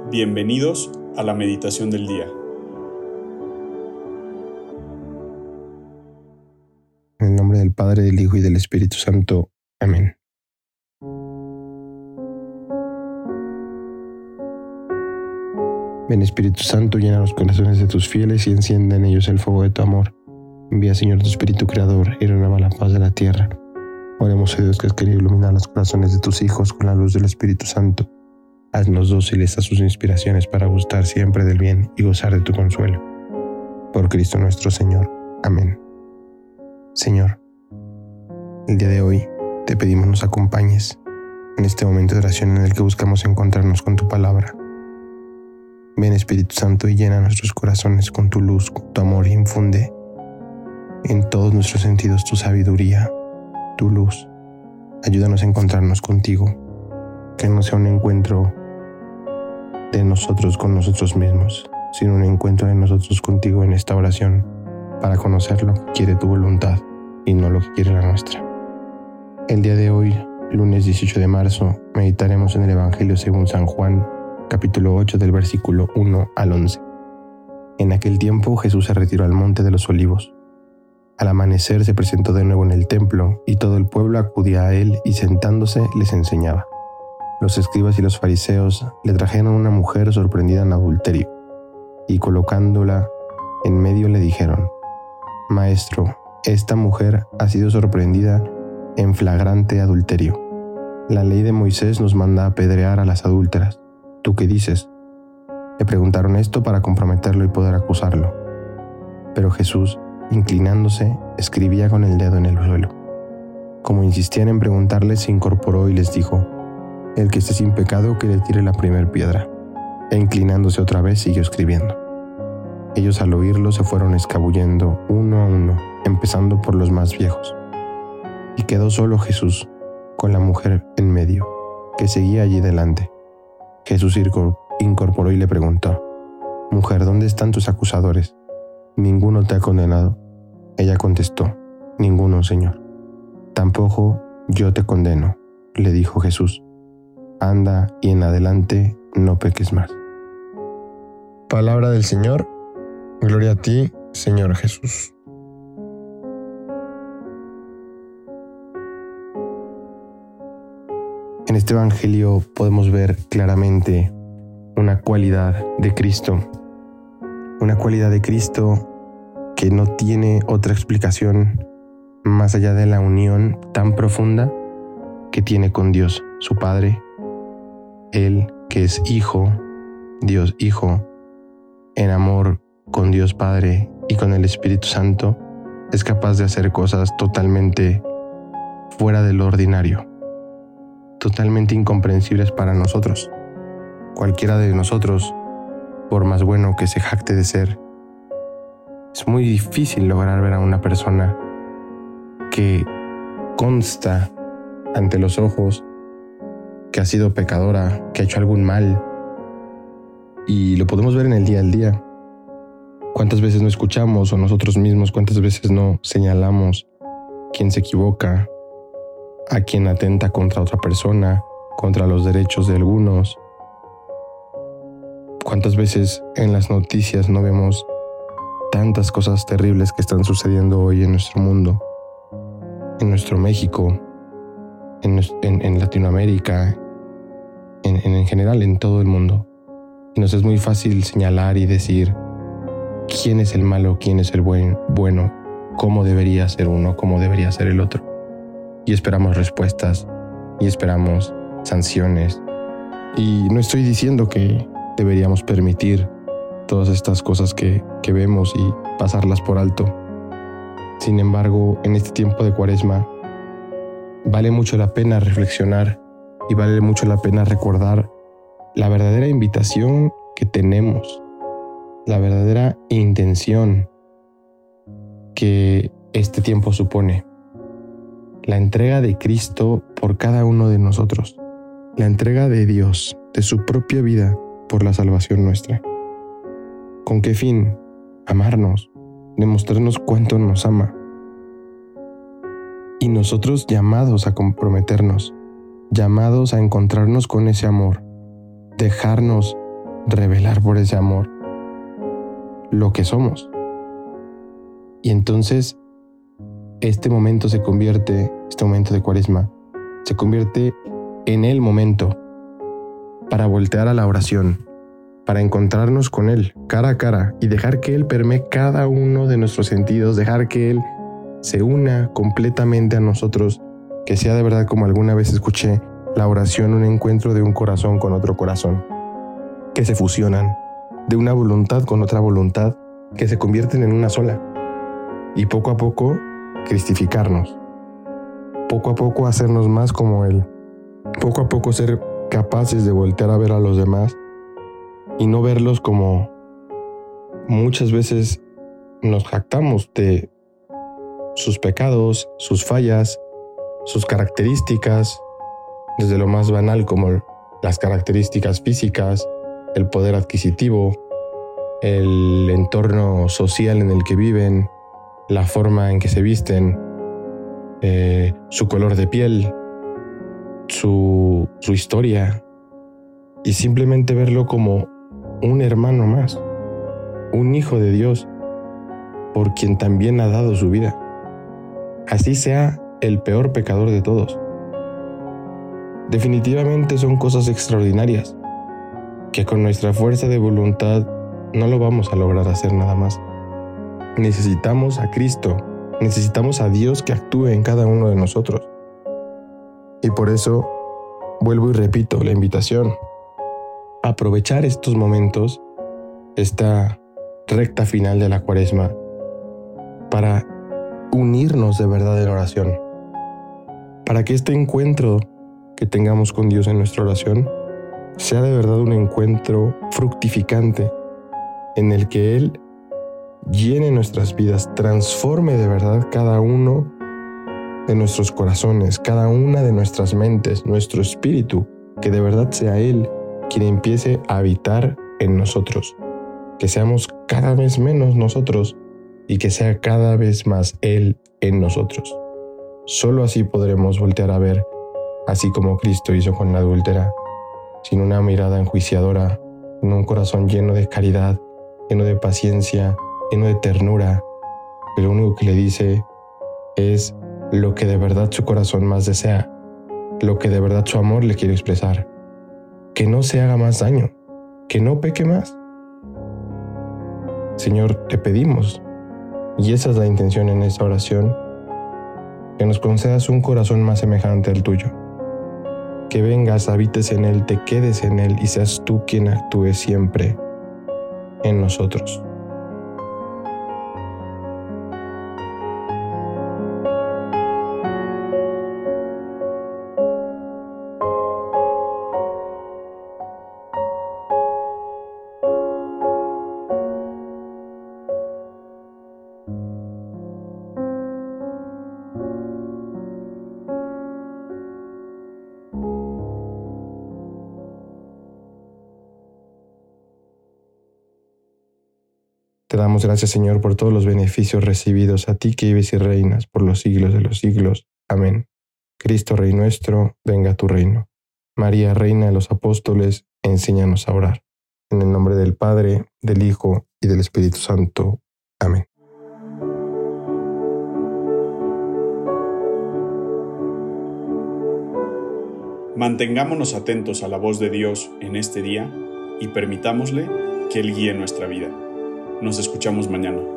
Bienvenidos a la meditación del día. En el nombre del Padre, del Hijo y del Espíritu Santo. Amén. Ven, Espíritu Santo, llena los corazones de tus fieles y enciende en ellos el fuego de tu amor. Envía, Señor, tu Espíritu Creador y renueva la paz de la tierra. Oremos a Dios, que has querido iluminar los corazones de tus hijos con la luz del Espíritu Santo. Haznos dóciles a sus inspiraciones para gustar siempre del bien y gozar de tu consuelo. Por Cristo nuestro Señor. Amén. Señor, el día de hoy te pedimos nos acompañes en este momento de oración en el que buscamos encontrarnos con tu palabra. Ven, Espíritu Santo, y llena nuestros corazones con tu luz, con tu amor, y infunde en todos nuestros sentidos tu sabiduría, tu luz. Ayúdanos a encontrarnos contigo, que no sea un encuentro de nosotros con nosotros mismos, sino un encuentro de nosotros contigo en esta oración, para conocer lo que quiere tu voluntad y no lo que quiere la nuestra. El día de hoy, lunes 18 de marzo, meditaremos en el Evangelio según San Juan, capítulo 8, del versículo 1 al 11. En aquel tiempo Jesús se retiró al monte de los Olivos. Al amanecer se presentó de nuevo en el templo, y todo el pueblo acudía a él, y sentándose les enseñaba. Los escribas y los fariseos le trajeron una mujer sorprendida en adulterio, y colocándola en medio le dijeron: Maestro, esta mujer ha sido sorprendida en flagrante adulterio. La ley de Moisés nos manda apedrear a las adúlteras. ¿Tú qué dices? Le preguntaron esto para comprometerlo y poder acusarlo. Pero Jesús, inclinándose, escribía con el dedo en el suelo. Como insistían en preguntarle, se incorporó y les dijo: El que esté sin pecado, que le tire la primer piedra. E inclinándose otra vez, siguió escribiendo. Ellos, al oírlo, se fueron escabullendo uno a uno, empezando por los más viejos. Y quedó solo Jesús, con la mujer en medio, que seguía allí delante. Jesús incorporó y le preguntó: Mujer, ¿dónde están tus acusadores? ¿Ninguno te ha condenado? Ella contestó: Ninguno, Señor. Tampoco yo te condeno, le dijo Jesús. Anda, y en adelante no peques más. Palabra del Señor. Gloria a ti, Señor Jesús. En este Evangelio podemos ver claramente una cualidad de Cristo. Una cualidad de Cristo que no tiene otra explicación más allá de la unión tan profunda que tiene con Dios, su Padre. Él, que es Hijo, Dios Hijo, en amor con Dios Padre y con el Espíritu Santo, es capaz de hacer cosas totalmente fuera de lo ordinario, totalmente incomprensibles para nosotros. Cualquiera de nosotros, por más bueno que se jacte de ser, es muy difícil lograr ver a una persona que consta ante los ojos que ha sido pecadora, que ha hecho algún mal, y lo podemos ver en el día al día. ¿Cuántas veces no escuchamos, o nosotros mismos, cuántas veces no señalamos quien se equivoca, a quien atenta contra otra persona, contra los derechos de algunos? ¿Cuántas veces en las noticias no vemos tantas cosas terribles que están sucediendo hoy en nuestro mundo, en nuestro México, en Latinoamérica, en general en todo el mundo? Y nos es muy fácil señalar y decir quién es el malo, quién es el bueno, cómo debería ser uno, cómo debería ser el otro. Y esperamos respuestas, y esperamos sanciones. Y no estoy diciendo que deberíamos permitir todas estas cosas que vemos y pasarlas por alto. Sin embargo, en este tiempo de Cuaresma, vale mucho la pena reflexionar y vale mucho la pena recordar la verdadera invitación que tenemos, la verdadera intención que este tiempo supone. La entrega de Cristo por cada uno de nosotros, la entrega de Dios, de su propia vida, por la salvación nuestra. ¿Con qué fin? Amarnos, demostrarnos cuánto nos ama. Y nosotros llamados a comprometernos, llamados a encontrarnos con ese amor, dejarnos revelar por ese amor lo que somos. Y entonces este momento de Cuaresma, se convierte en el momento para voltear a la oración, para encontrarnos con Él cara a cara y dejar que Él permee cada uno de nuestros sentidos, dejar que Él se una completamente a nosotros, que sea de verdad, como alguna vez escuché, la oración un encuentro de un corazón con otro corazón, que se fusionan, de una voluntad con otra voluntad, que se convierten en una sola, y poco a poco cristificarnos, poco a poco hacernos más como Él, poco a poco ser capaces de voltear a ver a los demás y no verlos como muchas veces nos jactamos de sus pecados, sus fallas, sus características, desde lo más banal como las características físicas, el poder adquisitivo, el entorno social en el que viven, la forma en que se visten, su color de piel, su historia, y simplemente verlo como un hermano más, un hijo de Dios, por quien también ha dado su vida. Así sea el peor pecador de todos. Definitivamente son cosas extraordinarias, que con nuestra fuerza de voluntad no lo vamos a lograr hacer nada más. Necesitamos a Cristo, necesitamos a Dios que actúe en cada uno de nosotros. Y por eso vuelvo y repito la invitación: aprovechar estos momentos, esta recta final de la Cuaresma, para unirnos de verdad en oración, para que este encuentro que tengamos con Dios en nuestra oración sea de verdad un encuentro fructificante, en el que Él llene nuestras vidas, transforme de verdad cada uno de nuestros corazones, cada una de nuestras mentes, nuestro espíritu, que de verdad sea Él quien empiece a habitar en nosotros, que seamos cada vez menos nosotros y que sea cada vez más Él en nosotros. Solo así podremos voltear a ver, así como Cristo hizo con la adúltera, sin una mirada enjuiciadora, con un corazón lleno de caridad, lleno de paciencia, lleno de ternura, que lo único que le dice es lo que de verdad su corazón más desea, lo que de verdad su amor le quiere expresar: que no se haga más daño, que no peque más. Señor, te pedimos, y esa es la intención en esta oración, que nos concedas un corazón más semejante al tuyo, que vengas, habites en Él, te quedes en Él y seas tú quien actúe siempre en nosotros. Te damos gracias, Señor, por todos los beneficios recibidos, a ti que vives y reinas por los siglos de los siglos. Amén. Cristo, Rey nuestro, venga a tu reino. María, Reina de los Apóstoles, enséñanos a orar. En el nombre del Padre, del Hijo y del Espíritu Santo. Amén. Mantengámonos atentos a la voz de Dios en este día y permitámosle que Él guíe nuestra vida. Nos escuchamos mañana.